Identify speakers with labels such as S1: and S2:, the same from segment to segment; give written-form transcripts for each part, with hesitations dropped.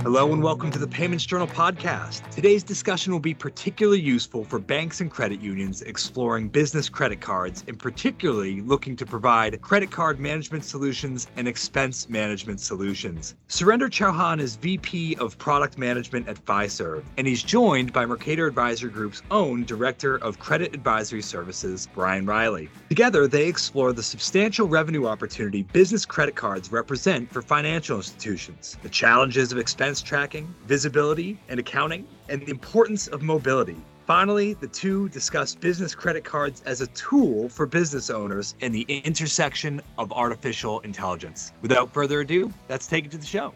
S1: Hello and welcome to the Payments Journal podcast. Today's discussion will be particularly useful for banks and credit unions exploring business credit cards and particularly looking to provide credit card management solutions and expense management solutions. Surinder Chauhan is VP of Product Management at Fiserv, and he's joined by Mercator Advisor Group's own Director of Credit Advisory Services, Brian Riley. Together, they explore the substantial revenue opportunity business credit cards represent for financial institutions, the challenges of expense tracking, visibility, and accounting, and the importance of mobility. Finally, the two discuss business credit cards as a tool for business owners and the intersection of artificial intelligence. Without further ado, let's take it to the show.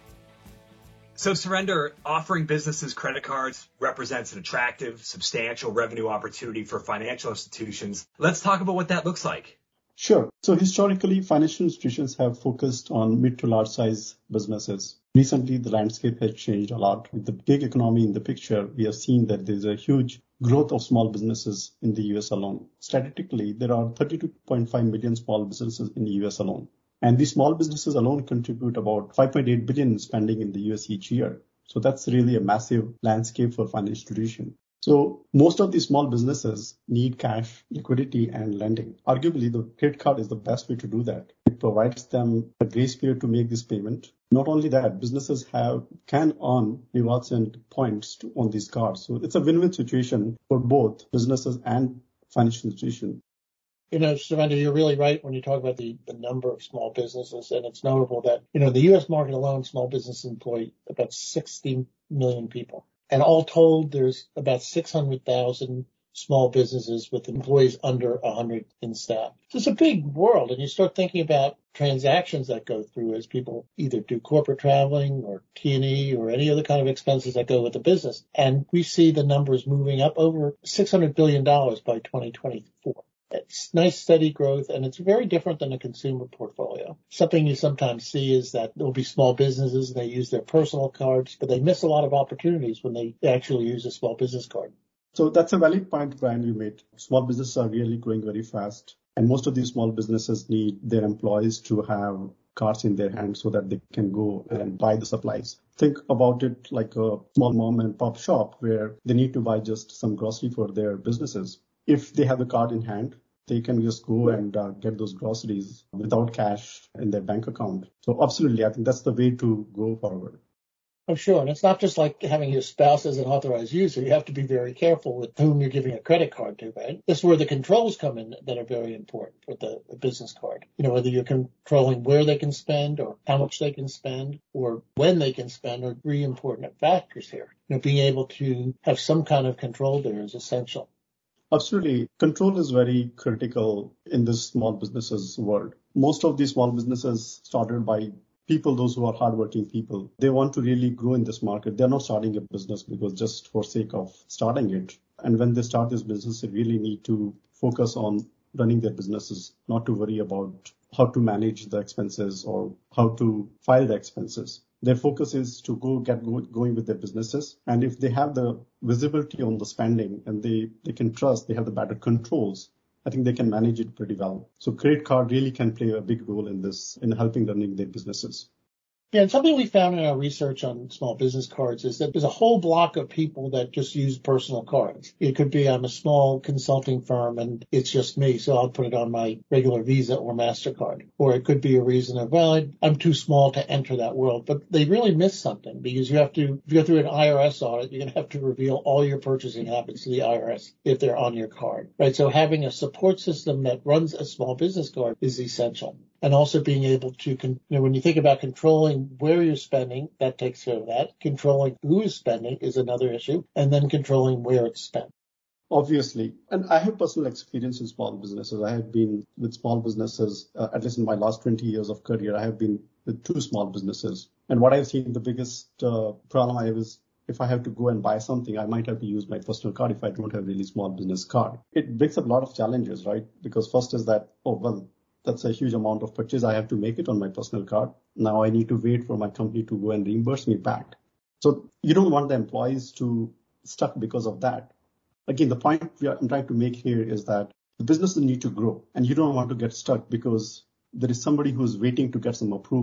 S1: So Surinder, offering businesses credit cards represents an attractive, substantial revenue opportunity for financial institutions. Let's talk about what that looks like.
S2: Sure. So historically, financial institutions have focused on mid to large size businesses. Recently, the landscape has changed a lot. With the gig economy in the picture, we have seen that there's a huge growth of small businesses in the US alone. Statistically, there are 32.5 million small businesses in the US alone. And these small businesses alone contribute about 5.8 billion in spending in the US each year. So that's really a massive landscape for financial institutions. So most of these small businesses need cash, liquidity, and lending. Arguably, the credit card is the best way to do that. It provides them a grace period to make this payment. Not only that, businesses can earn rewards and points on these cards. So it's a win-win situation for both businesses and financial institutions.
S3: You know, Surinder, you're really right when you talk about the number of small businesses. And it's notable that, the U.S. market alone, small businesses employ about 60 million people. And all told, there's about 600,000 small businesses with employees under 100 in staff. So it's a big world. And you start thinking about transactions that go through as people either do corporate traveling or T&E or any other kind of expenses that go with the business. And we see the numbers moving up over $600 billion by 2024. It's nice, steady growth, and it's very different than a consumer portfolio. Something you sometimes see is that there'll be small businesses and they use their personal cards, but they miss a lot of opportunities when they actually use a small business card.
S2: So that's a valid point, Brian, you made. Small businesses are really growing very fast, and most of these small businesses need their employees to have cards in their hands so that they can go and buy the supplies. Think about it like a small mom and pop shop where they need to buy just some grocery for their businesses. If they have the card in hand, they can just go and get those groceries without cash in their bank account. So absolutely, I think that's the way to go forward.
S3: Oh, sure. And it's not just like having your spouse as an authorized user. You have to be very careful with whom you're giving a credit card to, right? This is where the controls come in that are very important for the business card. Whether you're controlling where they can spend or how much they can spend or when they can spend are three important factors here. Being able to have some kind of control there is essential.
S2: Absolutely. Control is very critical in this small businesses world. Most of these small businesses started by people, those who are hardworking people. They want to really grow in this market. They're not starting a business because just for sake of starting it. And when they start this business, they really need to focus on running their businesses, not to worry about how to manage the expenses or how to file the expenses. Their focus is to get going with their businesses. And if they have the visibility on the spending and they can trust, they have the better controls, I think they can manage it pretty well. So credit card really can play a big role in this, in helping running their businesses.
S3: Yeah, and something we found in our research on small business cards is that there's a whole block of people that just use personal cards. It could be I'm a small consulting firm and it's just me, so I'll put it on my regular Visa or MasterCard. Or it could be a reason of, I'm too small to enter that world. But they really miss something because if you go through an IRS audit, you're going to have to reveal all your purchasing habits to the IRS if they're on your card, right? So having a support system that runs a small business card is essential. And also being able to, when you think about controlling where you're spending, that takes care of that. Controlling who is spending is another issue. And then controlling where it's spent.
S2: Obviously. And I have personal experience in small businesses. I have been with small businesses, at least in my last 20 years of career, I have been with two small businesses. And what I've seen, the biggest problem I have is if I have to go and buy something, I might have to use my personal card if I don't have really small business card. It brings up a lot of challenges, right? Because first is that, that's a huge amount of purchase. I have to make it on my personal card. Now I need to wait for my company to go and reimburse me back. So you don't want the employees to stuck because of that. Again, the point I'm trying to make here is that the businesses need to grow and you don't want to get stuck because there is somebody who's waiting to get some approval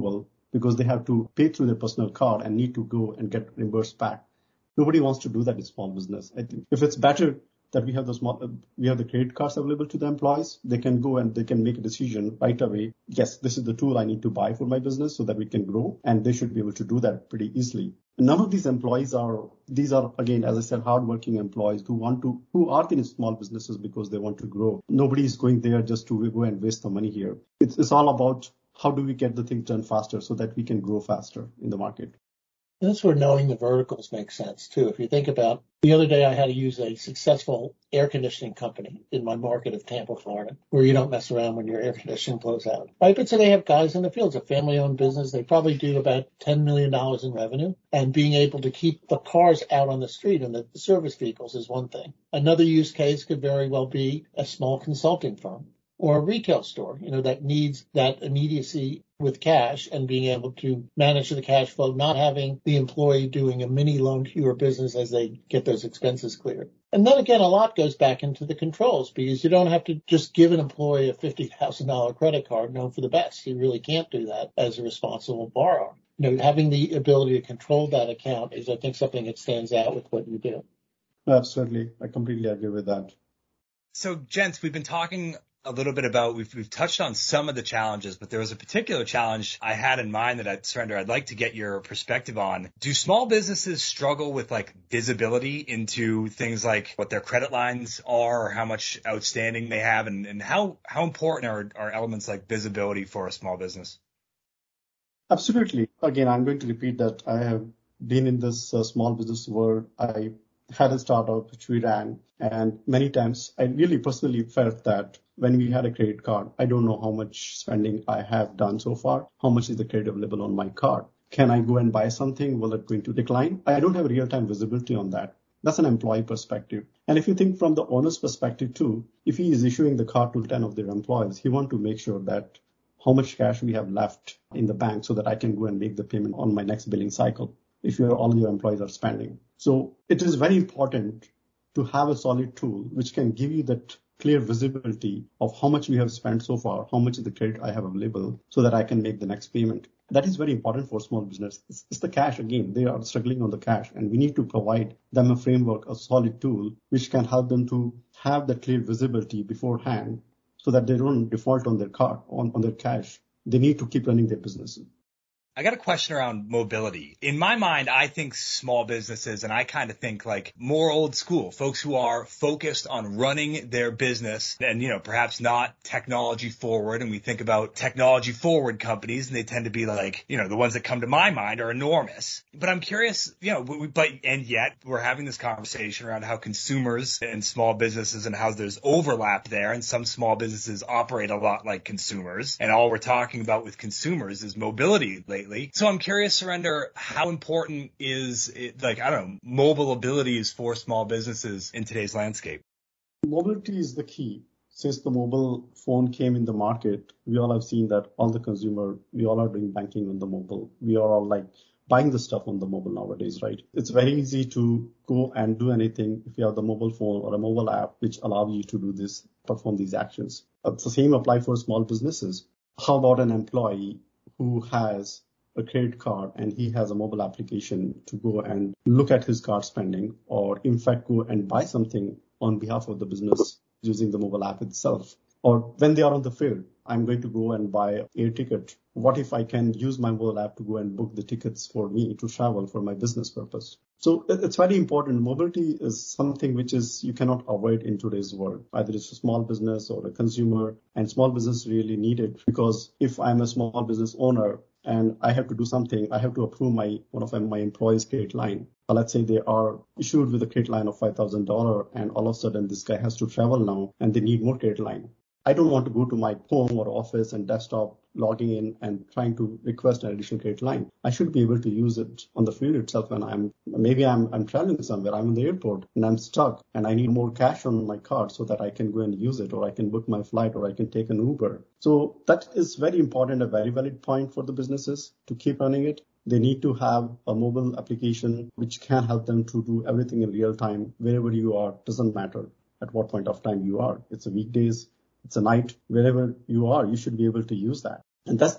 S2: because they have to pay through their personal card and need to go and get reimbursed back. Nobody wants to do that in small business. I think if it's better that we have the credit cards available to the employees, they can go and they can make a decision right away. Yes, this is the tool I need to buy for my business so that we can grow, and they should be able to do that pretty easily. None of these employees are again, as I said, hardworking employees who are in small businesses because they want to grow. Nobody is going there just to go and waste the money here. It's all about how do we get the things done faster so that we can grow faster in the market.
S3: That's where knowing the verticals makes sense, too. If you think about the other day, I had to use a successful air conditioning company in my market of Tampa, Florida, where you don't mess around when your air conditioning blows out. Right? But so they have guys in the field. It's a family-owned business. They probably do about $10 million in revenue. And being able to keep the cars out on the street and the service vehicles is one thing. Another use case could very well be a small consulting firm or a retail store, that needs that immediacy with cash and being able to manage the cash flow, not having the employee doing a mini loan to your business as they get those expenses cleared. And then again, a lot goes back into the controls because you don't have to just give an employee a $50,000 credit card, known for the best. You really can't do that as a responsible borrower. Having the ability to control that account is, I think, something that stands out with what you do.
S2: Absolutely. I completely agree with that.
S1: So, gents, we've been talking a little bit about, we've touched on some of the challenges, but there was a particular challenge I had in mind that I'd like to get your perspective on. Do small businesses struggle with visibility into things like what their credit lines are or how much outstanding they have, and how important are elements like visibility for a small business?
S2: Absolutely. Again, I'm going to repeat that I have been in this small business world. I had a startup which we ran, and many times I really personally felt that when we had a credit card, I don't know how much spending I have done so far. How much is the credit available on my card? Can I go and buy something? Will it going to decline? I don't have real-time visibility on that. That's an employee perspective. And if you think from the owner's perspective too, if he is issuing the card to 10 of their employees, he wants to make sure that how much cash we have left in the bank so that I can go and make the payment on my next billing cycle if all your employees are spending. So it is very important to have a solid tool which can give you that clear visibility of how much we have spent so far, how much is the credit I have available so that I can make the next payment. That is very important for small business. It's the cash again. They are struggling on the cash, and we need to provide them a framework, a solid tool, which can help them to have that clear visibility beforehand so that they don't default on their card, on their cash. They need to keep running their business.
S1: I got a question around mobility. In my mind, I think small businesses, and I kind of think more old school, folks who are focused on running their business and, perhaps not technology forward. And we think about technology forward companies, and they tend to be the ones that come to my mind are enormous. But I'm curious, and yet we're having this conversation around how consumers and small businesses and how there's overlap there. And some small businesses operate a lot like consumers. And all we're talking about with consumers is mobility lately. So I'm curious, Surinder, how important is it, mobile abilities for small businesses in today's landscape?
S2: Mobility is the key. Since the mobile phone came in the market, we all have seen that all the consumer, we all are doing banking on the mobile. We are all buying the stuff on the mobile nowadays, right? It's very easy to go and do anything if you have the mobile phone or a mobile app which allows you to do this, perform these actions. It's the same apply for small businesses. How about an employee who has a credit card and he has a mobile application to go and look at his card spending, or in fact go and buy something on behalf of the business using the mobile app itself? Or when they are on the field, I'm going to go and buy an air ticket. What if I can use my mobile app to go and book the tickets for me to travel for my business purpose? So it's very important. Mobility is something which you cannot avoid in today's world. Either it's a small business or a consumer, and small business really need it, because if I'm a small business owner and I have to do something, I have to approve one of my employees' credit line. Let's say they are issued with a credit line of $5,000, and all of a sudden this guy has to travel now and they need more credit line. I don't want to go to my home or office and desktop, logging in and trying to request an additional credit line. I should be able to use it on the field itself when I'm traveling somewhere, I'm in the airport and I'm stuck and I need more cash on my card so that I can go and use it, or I can book my flight, or I can take an Uber. So that is very important, a very valid point for the businesses to keep running it. They need to have a mobile application which can help them to do everything in real time, wherever you are. Doesn't matter at what point of time you are. It's a weekdays, it's a night, wherever you are, you should be able to use that. And that's the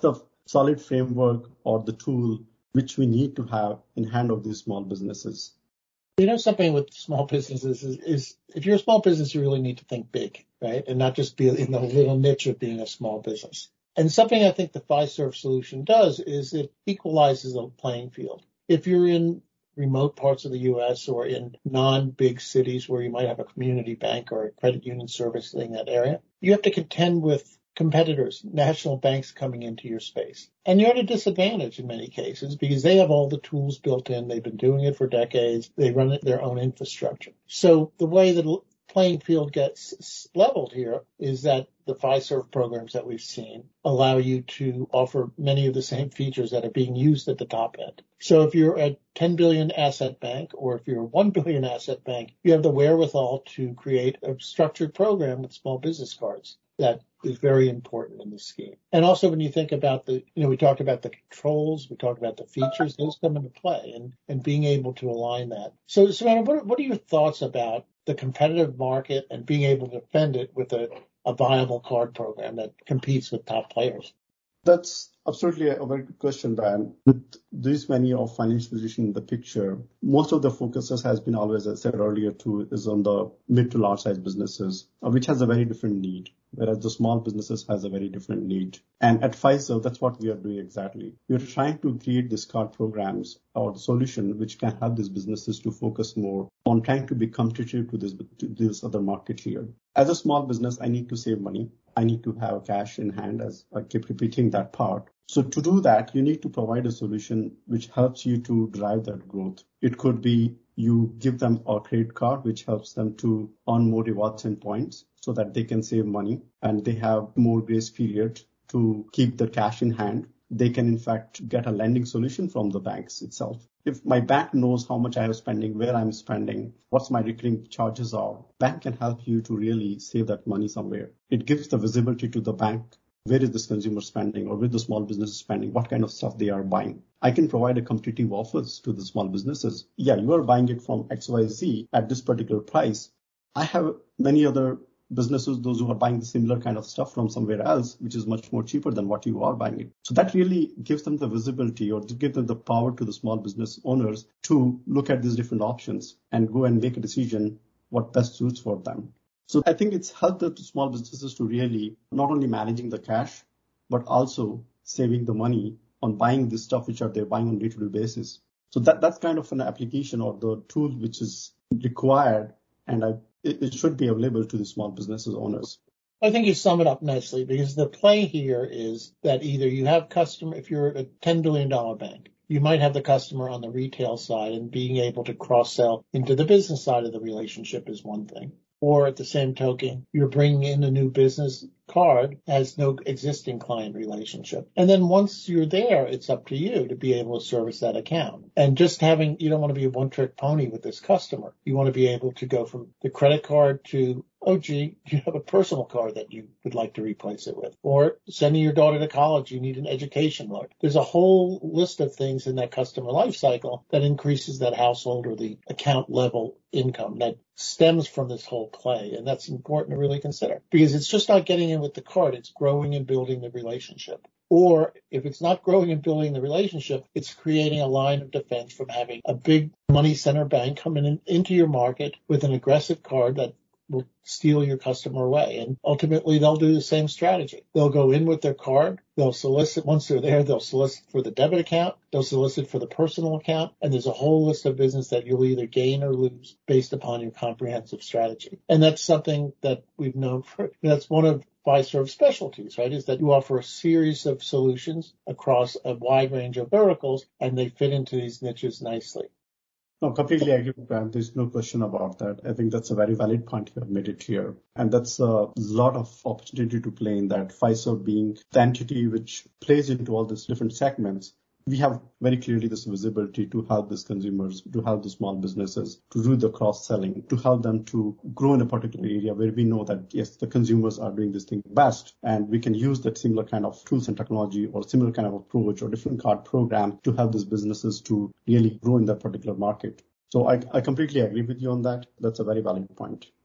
S2: solid framework or the tool which we need to have in hand of these small businesses.
S3: Something with small businesses is if you're a small business, you really need to think big, right? And not just be in the little niche of being a small business. And something I think the Fiserv solution does is it equalizes the playing field. If you're in remote parts of the U.S. or in non-big cities where you might have a community bank or a credit union servicing that area, you have to contend with competitors, national banks coming into your space. And you're at a disadvantage in many cases because they have all the tools built in. They've been doing it for decades. They run their own infrastructure. So the way the playing field gets leveled here is that the Fiserv programs that we've seen allow you to offer many of the same features that are being used at the top end. So if you're a 10 billion asset bank or if you're a 1 billion asset bank, you have the wherewithal to create a structured program with small business cards. That is very important in this scheme. And also when you think about we talked about the controls, we talked about the features, those come into play and being able to align that. So Savannah, what are your thoughts about the competitive market and being able to defend it with a viable card program that competes with top players?
S2: That's absolutely a very good question, Brian. With this many of financial institutions in the picture, most of the focuses has been always, as I said earlier, is on the mid to large size businesses, which has a very different need, whereas the small businesses has a very different need. And at Fiserv, that's what we are doing exactly. We are trying to create these card programs or the solution which can help these businesses to focus more on trying to be competitive to this other market here. As a small business, I need to save money. I need to have cash in hand, as I keep repeating that part. So to do that, you need to provide a solution which helps you to drive that growth. It could be you give them a credit card, which helps them to earn more rewards and points so that they can save money and they have more grace period to keep the cash in hand. They can, in fact, get a lending solution from the banks itself. If my bank knows how much I am spending, where I'm spending, what's my recurring charges are, bank can help you to really save that money somewhere. It gives the visibility to the bank. Where is this consumer spending or where the small business spending? What kind of stuff they are buying? I can provide a competitive offers to the small businesses. Yeah, you are buying it from XYZ at this particular price. I have many other businesses, those who are buying the similar kind of stuff from somewhere else, which is much more cheaper than what you are buying it. So that really gives them the visibility or gives them the power to the small business owners to look at these different options and go and make a decision what best suits for them. So I think it's helped the small businesses to really not only managing the cash, but also saving the money on buying this stuff which they're buying on a day-to-day basis. So that's kind of an application or the tool which is required, and it should be available to the small businesses owners.
S3: I think you sum it up nicely because the play here is that either you have customer, if you're a $10 billion bank, you might have the customer on the retail side and being able to cross-sell into the business side of the relationship is one thing. Or at the same token, you're bringing in a new business card has no existing client relationship. And then once you're there, it's up to you to be able to service that account. And just you don't want to be a one-trick pony with this customer. You want to be able to go from the credit card to, oh, gee, you have a personal card that you would like to replace it with. Or sending your daughter to college, you need an education loan. There's a whole list of things in that customer life cycle that increases that household or the account level income that stems from this whole play. And that's important to really consider because it's just not getting in with the card. It's growing and building the relationship. Or if it's not growing and building the relationship, it's creating a line of defense from having a big money center bank coming into your market with an aggressive card that will steal your customer away. And ultimately, they'll do the same strategy. They'll go in with their card. They'll solicit, once they're there, they'll solicit for the debit account. They'll solicit for the personal account. And there's a whole list of business that you'll either gain or lose based upon your comprehensive strategy. And that's something that we've known that's one of Fiserv specialties, right, is that you offer a series of solutions across a wide range of verticals, and they fit into these niches nicely.
S2: No, completely agree with Graham. There's no question about that. I think that's a very valid point you have made it here. And that's a lot of opportunity to play in that. Fiserv being the entity which plays into all these different segments, we have very clearly this visibility to help these consumers, to help the small businesses, to do the cross-selling, to help them to grow in a particular area where we know that, yes, the consumers are doing this thing best. And we can use that similar kind of tools and technology or similar kind of approach or different card program to help these businesses to really grow in that particular market. So I completely agree with you on that. That's a very valid point.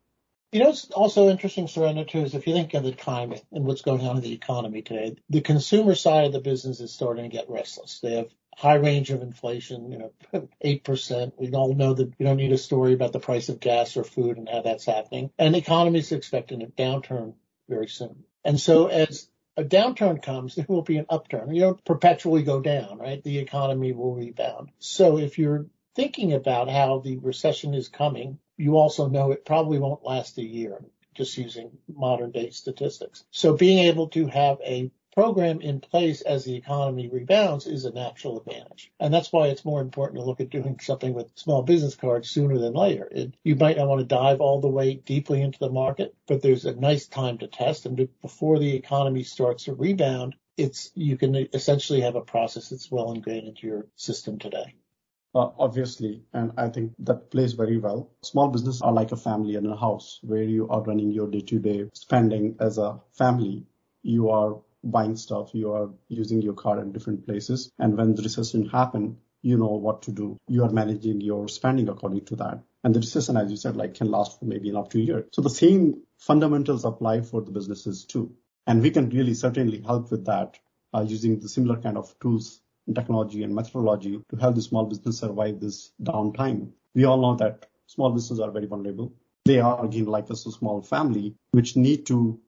S3: You know, it's also interesting, Surinder, too, is if you think of the climate and what's going on in the economy today, the consumer side of the business is starting to get restless. They have high range of inflation, 8%. We all know that we don't need a story about the price of gas or food and how that's happening. And the economy is expecting a downturn very soon. And so as a downturn comes, there will be an upturn. You don't perpetually go down, right? The economy will rebound. So if you're thinking about how the recession is coming, you also know it probably won't last a year, just using modern day statistics. So being able to have a program in place as the economy rebounds is a natural advantage. And that's why it's more important to look at doing something with small business cards sooner than later. You might not want to dive all the way deeply into the market, but there's a nice time to test. And before the economy starts to rebound, you can essentially have a process that's well ingrained into your system today.
S2: Obviously, and I think that plays very well. Small businesses are like a family in a house where you are running your day-to-day spending as a family. You are buying stuff, you are using your card in different places. And when the recession happens, you know what to do. You are managing your spending according to that. And the recession, as you said, can last for maybe up to a year. So the same fundamentals apply for the businesses too. And we can really certainly help with that using the similar kind of tools, technology and methodology to help the small business survive this downtime. We all know that small businesses are very vulnerable. They are, again, like a small family, which may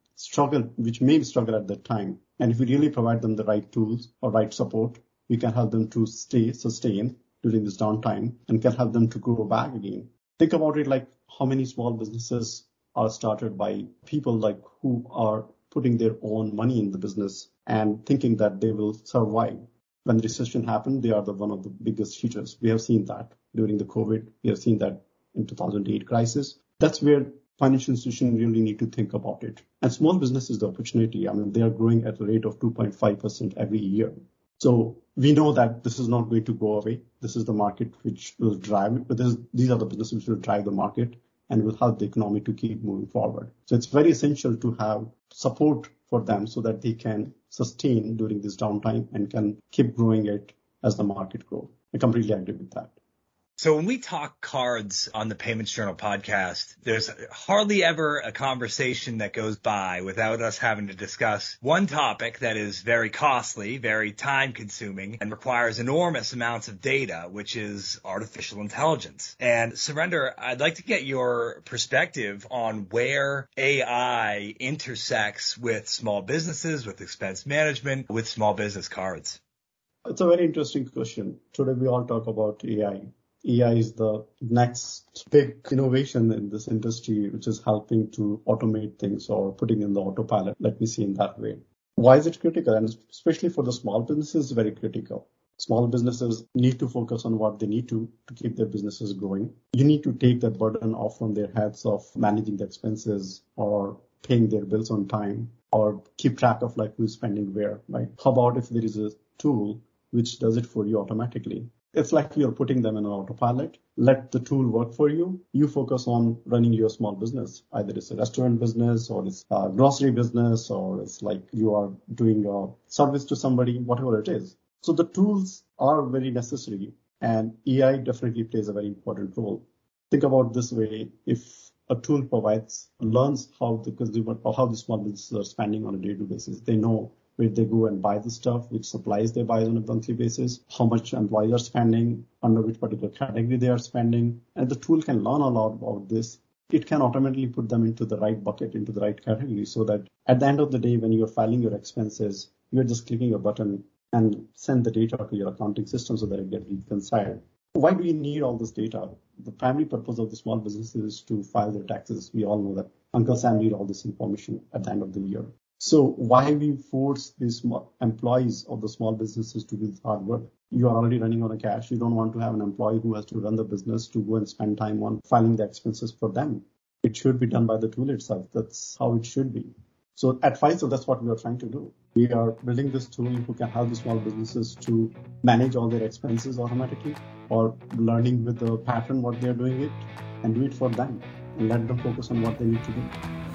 S2: struggle at that time. And if we really provide them the right tools or right support, we can help them to sustain during this downtime and can help them to grow back again. Think about it like how many small businesses are started by people who are putting their own money in the business and thinking that they will survive. When the recession happened, they are one of the biggest features. We have seen that during the COVID. We have seen that in 2008 crisis. That's where financial institutions really need to think about it. And small business is the opportunity. They are growing at a rate of 2.5% every year. So we know that this is not going to go away. This is the market which will drive it. But these are the businesses which will drive the market and will help the economy to keep moving forward. So it's very essential to have support for them so that they can sustain during this downtime and can keep growing it as the market grows. I completely agree with that.
S1: So when we talk cards on the Payments Journal podcast, there's hardly ever a conversation that goes by without us having to discuss one topic that is very costly, very time consuming, and requires enormous amounts of data, which is artificial intelligence. And Surinder, I'd like to get your perspective on where AI intersects with small businesses, with expense management, with small business cards.
S2: It's a very interesting question. Today we all talk about AI. AI is the next big innovation in this industry, which is helping to automate things or putting in the autopilot. Let me see in that way. Why is it critical? And especially for the small businesses, very critical. Small businesses need to focus on what they need to keep their businesses growing. You need to take that burden off from their heads of managing the expenses or paying their bills on time or keep track of who's spending where, right? How about if there is a tool which does it for you automatically? It's like you're putting them in an autopilot. Let the tool work for you. You focus on running your small business. Either it's a restaurant business or it's a grocery business or it's like you are doing a service to somebody, whatever it is. So the tools are very necessary and AI definitely plays a very important role. Think about this way. If a tool learns how the consumer or how the small businesses are spending on a day-to-day basis, they know where they go and buy the stuff, which supplies they buy on a monthly basis, how much employees are spending, under which particular category they are spending. And the tool can learn a lot about this. It can automatically put them into the right bucket, into the right category, so that at the end of the day, when you're filing your expenses, you're just clicking a button and send the data to your accounting system so that it gets reconciled. Why do you need all this data? The primary purpose of the small businesses is to file their taxes. We all know that Uncle Sam needs all this information at the end of the year. So why we force these employees of the small businesses to do this hard work? You are already running on a cash. You don't want to have an employee who has to run the business to go and spend time on filing the expenses for them. It should be done by the tool itself. That's how it should be. So at Fiserv, that's what we are trying to do. We are building this tool who can help the small businesses to manage all their expenses automatically or learning with the pattern what they're doing it and do it for them and let them focus on what they need to do.